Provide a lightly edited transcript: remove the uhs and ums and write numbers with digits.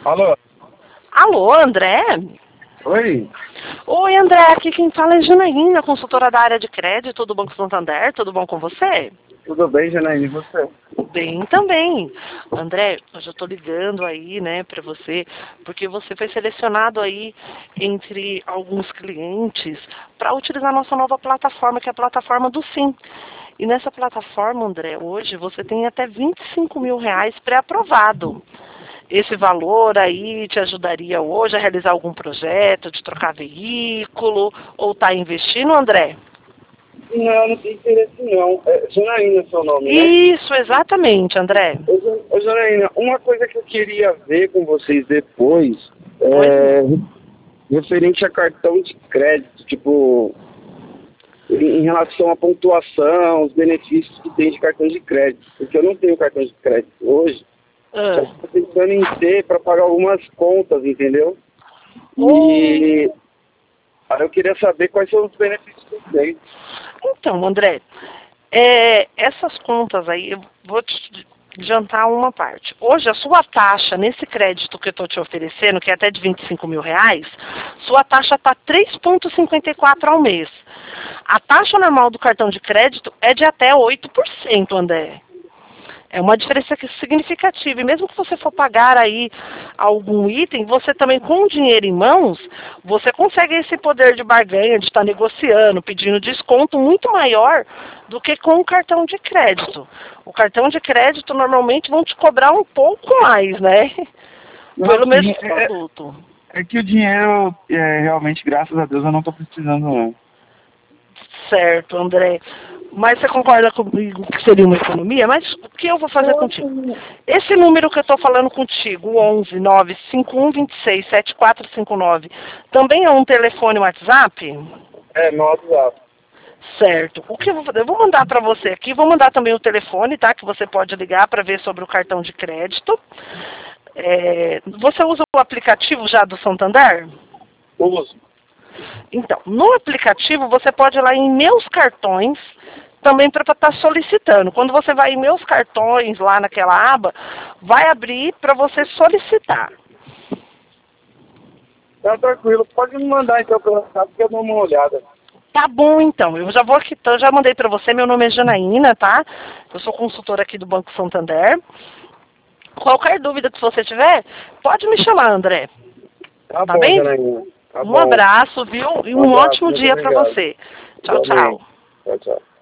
Alô? Alô, André? Oi? Oi, André, aqui quem fala é Janaína, consultora da área de crédito do Banco Santander. Tudo bom com você? Tudo bem, Janaína? E você? Bem também. André, hoje eu estou ligando aí, né, para você, porque você foi selecionado aí entre alguns clientes para utilizar a nossa nova plataforma, que é a plataforma do Sim. E nessa plataforma, André, hoje você tem até R$ 25.000 pré-aprovado. Esse valor aí te ajudaria hoje a realizar algum projeto, de trocar veículo, ou está investindo, André? Não, não tem interesse não. É Janaína seu nome, né? Isso, exatamente, André. Ô, Janaína, uma coisa que eu queria ver com vocês depois Pois é não. referente a cartão de crédito, tipo, em relação à pontuação, os benefícios que tem de cartão de crédito. Porque eu não tenho cartão de crédito hoje, só Ah. estou pensando em ter para pagar algumas contas, entendeu? Oh. E aí eu queria saber quais são os benefícios que tem. Então, André, essas contas aí, eu vou te adiantar uma parte. Hoje, a sua taxa nesse crédito que eu estou te oferecendo, que é até de R$ 25.000, sua taxa está 3,54 ao mês. A taxa normal do cartão de crédito é de até 8%, André. É uma diferença significativa. E mesmo que você for pagar aí algum item, você também, com o dinheiro em mãos, você consegue esse poder de barganha, de estar negociando, pedindo desconto muito maior do que com o cartão de crédito. O cartão de crédito, normalmente, vão te cobrar um pouco mais, né? Não, Pelo assim, mesmo produto. é que o dinheiro, realmente, graças a Deus, eu não estou precisando, não. Certo, André. Mas você concorda comigo que seria uma economia? Mas o que eu vou fazer contigo? Esse número que eu estou falando contigo, o 11 95126 7459, também é um telefone WhatsApp? É, no WhatsApp. Certo. O que eu vou fazer? Eu vou mandar para você aqui, vou mandar também o telefone, tá? Que você pode ligar para ver sobre o cartão de crédito. Você usa o aplicativo já do Santander? Uso. Então, no aplicativo você pode ir lá em Meus Cartões, também para estar solicitando. Quando você vai em Meus Cartões, lá naquela aba, vai abrir para você solicitar. Tá tranquilo. Pode me mandar então pelo WhatsApp que eu dou uma olhada. Tá bom, então. Eu já vou aqui, então, já mandei para você. Meu nome é Janaína, tá? Eu sou consultora aqui do Banco Santander. Qualquer dúvida que você tiver, pode me chamar, André. Tá Tá bom, bem? Janaína. Tá Um bom. abraço, viu? E Um um abraço. ótimo Muito dia para obrigado. você. Tchau, Igualmente. tchau. Tchau, tchau.